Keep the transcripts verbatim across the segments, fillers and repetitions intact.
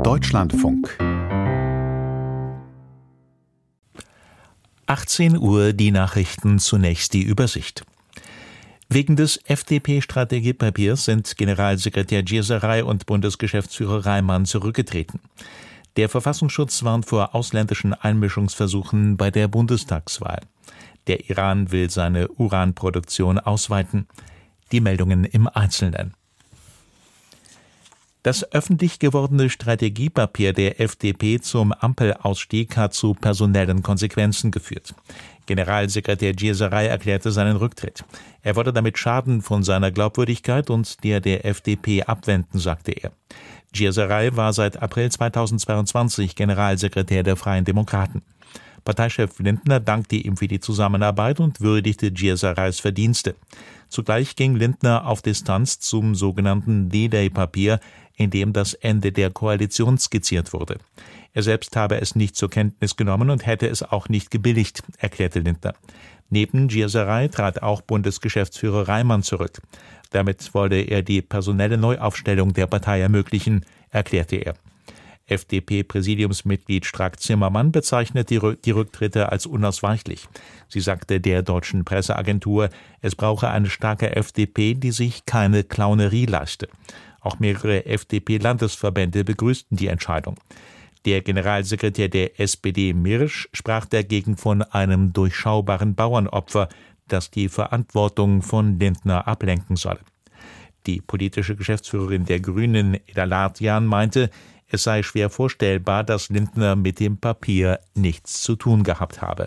Deutschlandfunk. achtzehn Uhr die Nachrichten, zunächst die Übersicht. Wegen des F D P-Strategiepapiers sind Generalsekretär Gyezaray und Bundesgeschäftsführer Reimann zurückgetreten. Der Verfassungsschutz warnt vor ausländischen Einmischungsversuchen bei der Bundestagswahl. Der Iran will seine Uranproduktion ausweiten. Die Meldungen im Einzelnen. Das öffentlich gewordene Strategiepapier der F D P zum Ampelausstieg hat zu personellen Konsequenzen geführt. Generalsekretär Gyezaray erklärte seinen Rücktritt. Er wolle damit Schaden von seiner Glaubwürdigkeit und der der F D P abwenden, sagte er. Gyezaray war seit April zweitausendzweiundzwanzig Generalsekretär der Freien Demokraten. Parteichef Lindner dankte ihm für die Zusammenarbeit und würdigte Gyezarays Verdienste. Zugleich ging Lindner auf Distanz zum sogenannten D-Day-Papier, in dem das Ende der Koalition skizziert wurde. Er selbst habe es nicht zur Kenntnis genommen und hätte es auch nicht gebilligt, erklärte Lindner. Neben Gyezaray trat auch Bundesgeschäftsführer Reimann zurück. Damit wolle er die personelle Neuaufstellung der Partei ermöglichen, erklärte er. F D P-Präsidiumsmitglied Strack-Zimmermann bezeichnet die, Rück- die Rücktritte als unausweichlich. Sie sagte der deutschen Presseagentur, es brauche eine starke F D P, die sich keine Clownerie leiste. Auch mehrere F D P-Landesverbände begrüßten die Entscheidung. Der Generalsekretär der S P D Mirsch sprach dagegen von einem durchschaubaren Bauernopfer, das die Verantwortung von Lindner ablenken solle. Die politische Geschäftsführerin der Grünen, Eda Latjan, meinte, es sei schwer vorstellbar, dass Lindner mit dem Papier nichts zu tun gehabt habe.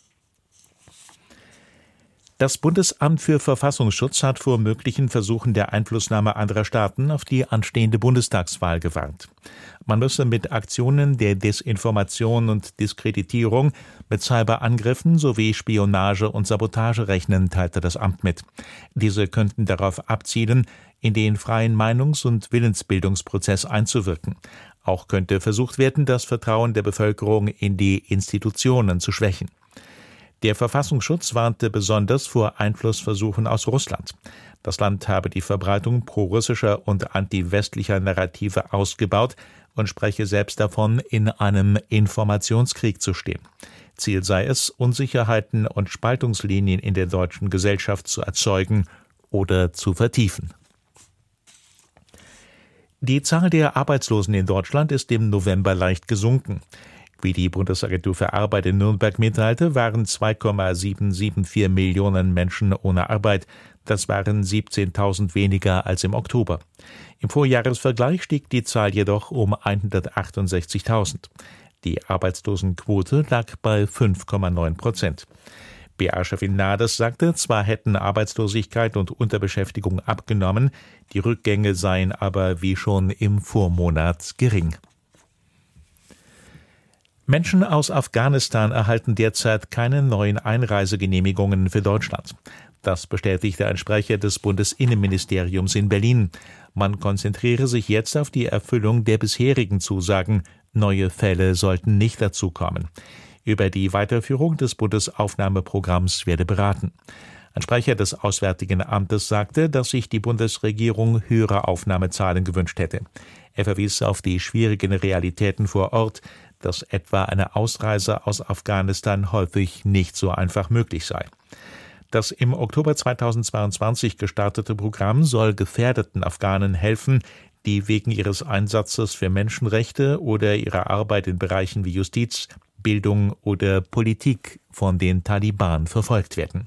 Das Bundesamt für Verfassungsschutz hat vor möglichen Versuchen der Einflussnahme anderer Staaten auf die anstehende Bundestagswahl gewarnt. Man müsse mit Aktionen der Desinformation und Diskreditierung, mit Cyberangriffen sowie Spionage und Sabotage rechnen, teilte das Amt mit. Diese könnten darauf abzielen, in den freien Meinungs- und Willensbildungsprozess einzuwirken. Auch könnte versucht werden, das Vertrauen der Bevölkerung in die Institutionen zu schwächen. Der Verfassungsschutz warnte besonders vor Einflussversuchen aus Russland. Das Land habe die Verbreitung prorussischer und anti-westlicher Narrative ausgebaut und spreche selbst davon, in einem Informationskrieg zu stehen. Ziel sei es, Unsicherheiten und Spaltungslinien in der deutschen Gesellschaft zu erzeugen oder zu vertiefen. Die Zahl der Arbeitslosen in Deutschland ist im November leicht gesunken. Wie die Bundesagentur für Arbeit in Nürnberg mitteilte, waren zwei Komma sieben sieben vier Millionen Menschen ohne Arbeit. Das waren siebzehntausend weniger als im Oktober. Im Vorjahresvergleich stieg die Zahl jedoch um hundertachtundsechzigtausend. Die Arbeitslosenquote lag bei fünf Komma neun Prozent. B A-Chefin Nades sagte, zwar hätten Arbeitslosigkeit und Unterbeschäftigung abgenommen, die Rückgänge seien aber wie schon im Vormonat gering. Menschen aus Afghanistan erhalten derzeit keine neuen Einreisegenehmigungen für Deutschland. Das bestätigte ein Sprecher des Bundesinnenministeriums in Berlin. Man konzentriere sich jetzt auf die Erfüllung der bisherigen Zusagen. Neue Fälle sollten nicht dazukommen. Über die Weiterführung des Bundesaufnahmeprogramms werde beraten. Ein Sprecher des Auswärtigen Amtes sagte, dass sich die Bundesregierung höhere Aufnahmezahlen gewünscht hätte. Er verwies auf die schwierigen Realitäten vor Ort, dass etwa eine Ausreise aus Afghanistan häufig nicht so einfach möglich sei. Das im Oktober zweitausendzweiundzwanzig gestartete Programm soll gefährdeten Afghanen helfen, die wegen ihres Einsatzes für Menschenrechte oder ihrer Arbeit in Bereichen wie Justiz, Bildung oder Politik von den Taliban verfolgt werden.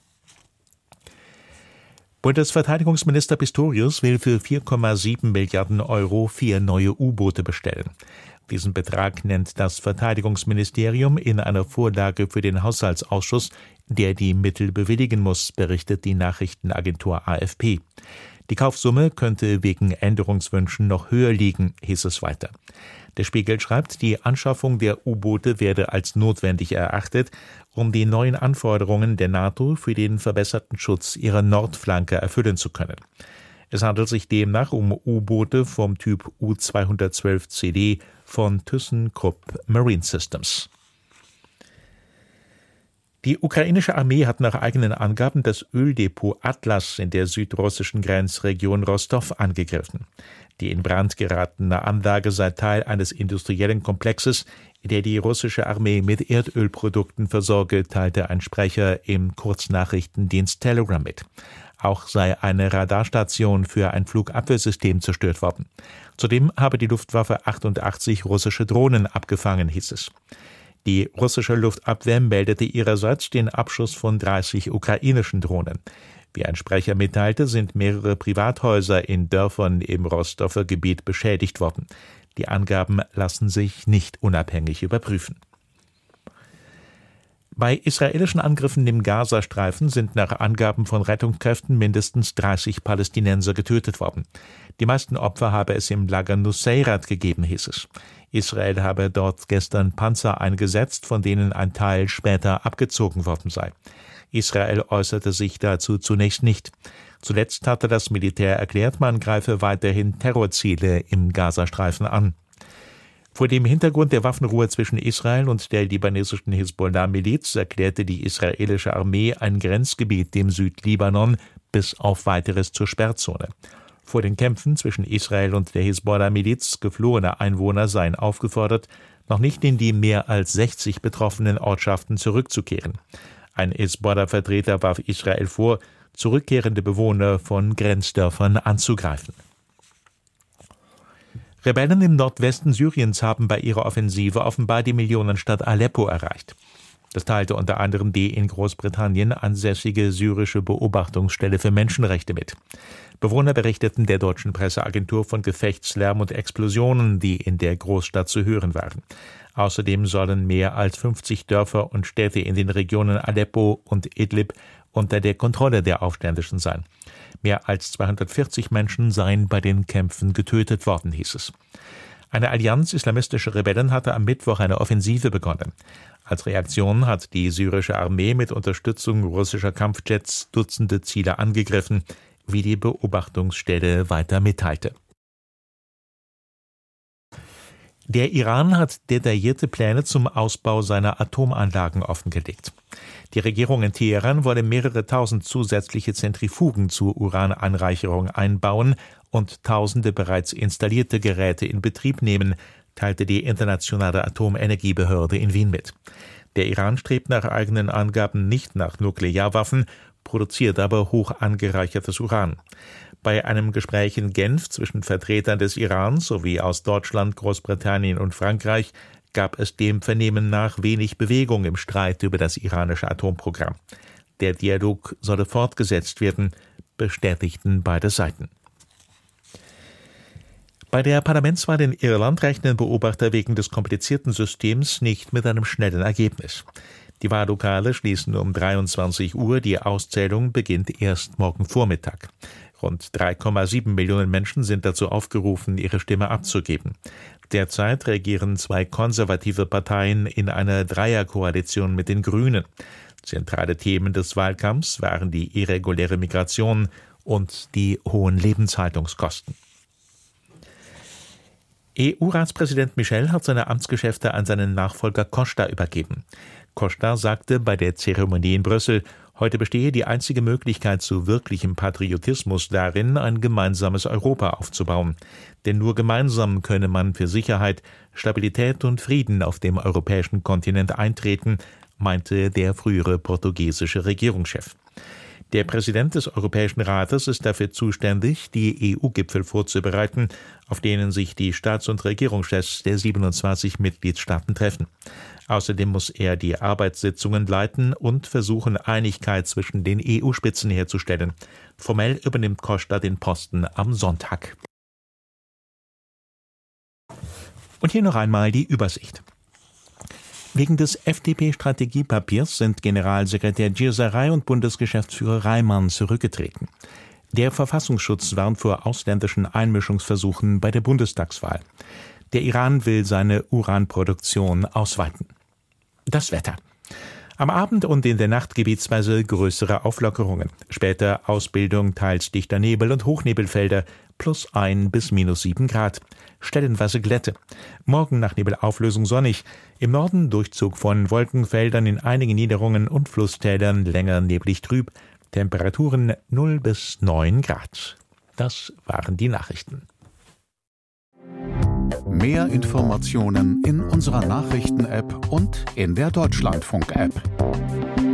Bundesverteidigungsminister Pistorius will für vier Komma sieben Milliarden Euro vier neue U-Boote bestellen. Diesen Betrag nennt das Verteidigungsministerium in einer Vorlage für den Haushaltsausschuss, der die Mittel bewilligen muss, berichtet die Nachrichtenagentur A F P. Die Kaufsumme könnte wegen Änderungswünschen noch höher liegen, hieß es weiter. Der Spiegel schreibt, die Anschaffung der U-Boote werde als notwendig erachtet, um die neuen Anforderungen der NATO für den verbesserten Schutz ihrer Nordflanke erfüllen zu können. Es handelt sich demnach um U-Boote vom Typ U zweihundertzwölf C D von ThyssenKrupp Marine Systems. Die ukrainische Armee hat nach eigenen Angaben das Öldepot Atlas in der südrussischen Grenzregion Rostow angegriffen. Die in Brand geratene Anlage sei Teil eines industriellen Komplexes, in der die russische Armee mit Erdölprodukten versorge, teilte ein Sprecher im Kurznachrichtendienst Telegram mit. Auch sei eine Radarstation für ein Flugabwehrsystem zerstört worden. Zudem habe die Luftwaffe achtundachtzig russische Drohnen abgefangen, hieß es. Die russische Luftabwehr meldete ihrerseits den Abschuss von dreißig ukrainischen Drohnen. Wie ein Sprecher mitteilte, sind mehrere Privathäuser in Dörfern im Rostower Gebiet beschädigt worden. Die Angaben lassen sich nicht unabhängig überprüfen. Bei israelischen Angriffen im Gazastreifen sind nach Angaben von Rettungskräften mindestens dreißig Palästinenser getötet worden. Die meisten Opfer habe es im Lager Nuseirat gegeben, hieß es. Israel habe dort gestern Panzer eingesetzt, von denen ein Teil später abgezogen worden sei. Israel äußerte sich dazu zunächst nicht. Zuletzt hatte das Militär erklärt, man greife weiterhin Terrorziele im Gazastreifen an. Vor dem Hintergrund der Waffenruhe zwischen Israel und der libanesischen Hisbollah-Miliz erklärte die israelische Armee ein Grenzgebiet dem Südlibanon bis auf Weiteres zur Sperrzone. Vor den Kämpfen zwischen Israel und der Hisbollah-Miliz geflohene Einwohner seien aufgefordert, noch nicht in die mehr als sechzig betroffenen Ortschaften zurückzukehren. Ein Hisbollah-Vertreter warf Israel vor, zurückkehrende Bewohner von Grenzdörfern anzugreifen. Rebellen im Nordwesten Syriens haben bei ihrer Offensive offenbar die Millionenstadt Aleppo erreicht. Das teilte unter anderem die in Großbritannien ansässige syrische Beobachtungsstelle für Menschenrechte mit. Bewohner berichteten der deutschen Presseagentur von Gefechtslärm und Explosionen, die in der Großstadt zu hören waren. Außerdem sollen mehr als fünfzig Dörfer und Städte in den Regionen Aleppo und Idlib unter der Kontrolle der Aufständischen sein. Mehr als zweihundertvierzig Menschen seien bei den Kämpfen getötet worden, hieß es. Eine Allianz islamistischer Rebellen hatte am Mittwoch eine Offensive begonnen. Als Reaktion hat die syrische Armee mit Unterstützung russischer Kampfjets Dutzende Ziele angegriffen, wie die Beobachtungsstelle weiter mitteilte. Der Iran hat detaillierte Pläne zum Ausbau seiner Atomanlagen offengelegt. Die Regierung in Teheran wolle mehrere tausend zusätzliche Zentrifugen zur Urananreicherung einbauen und tausende bereits installierte Geräte in Betrieb nehmen, teilte die Internationale Atomenergiebehörde in Wien mit. Der Iran strebt nach eigenen Angaben nicht nach Nuklearwaffen, produziert aber hoch angereichertes Uran. Bei einem Gespräch in Genf zwischen Vertretern des Irans sowie aus Deutschland, Großbritannien und Frankreich gab es dem Vernehmen nach wenig Bewegung im Streit über das iranische Atomprogramm. Der Dialog solle fortgesetzt werden, bestätigten beide Seiten. Bei der Parlamentswahl in Irland rechnen Beobachter wegen des komplizierten Systems nicht mit einem schnellen Ergebnis. Die Wahllokale schließen um dreiundzwanzig Uhr, die Auszählung beginnt erst morgen Vormittag. Rund drei Komma sieben Millionen Menschen sind dazu aufgerufen, ihre Stimme abzugeben. Derzeit regieren zwei konservative Parteien in einer Dreierkoalition mit den Grünen. Zentrale Themen des Wahlkampfs waren die irreguläre Migration und die hohen Lebenshaltungskosten. E U-Ratspräsident Michel hat seine Amtsgeschäfte an seinen Nachfolger Costa übergeben. Costa sagte bei der Zeremonie in Brüssel, heute bestehe die einzige Möglichkeit zu wirklichem Patriotismus darin, ein gemeinsames Europa aufzubauen. Denn nur gemeinsam könne man für Sicherheit, Stabilität und Frieden auf dem europäischen Kontinent eintreten, meinte der frühere portugiesische Regierungschef. Der Präsident des Europäischen Rates ist dafür zuständig, die E U-Gipfel vorzubereiten, auf denen sich die Staats- und Regierungschefs der siebenundzwanzig Mitgliedstaaten treffen. Außerdem muss er die Arbeitssitzungen leiten und versuchen, Einigkeit zwischen den E U-Spitzen herzustellen. Formell übernimmt Costa den Posten am Sonntag. Und hier noch einmal die Übersicht. Wegen des F D P-Strategiepapiers sind Generalsekretär Gilseray und Bundesgeschäftsführer Reimann zurückgetreten. Der Verfassungsschutz warnt vor ausländischen Einmischungsversuchen bei der Bundestagswahl. Der Iran will seine Uranproduktion ausweiten. Das Wetter. Am Abend und in der Nacht gebietsweise größere Auflockerungen. Später Ausbildung teils dichter Nebel und Hochnebelfelder plus ein bis minus sieben Grad. Stellenweise Glätte. Morgen nach Nebelauflösung sonnig. Im Norden Durchzug von Wolkenfeldern, in einigen Niederungen und Flusstälern länger neblig trüb. Temperaturen null bis neun Grad. Das waren die Nachrichten. Mehr Informationen in unserer Nachrichten-App und in der Deutschlandfunk-App.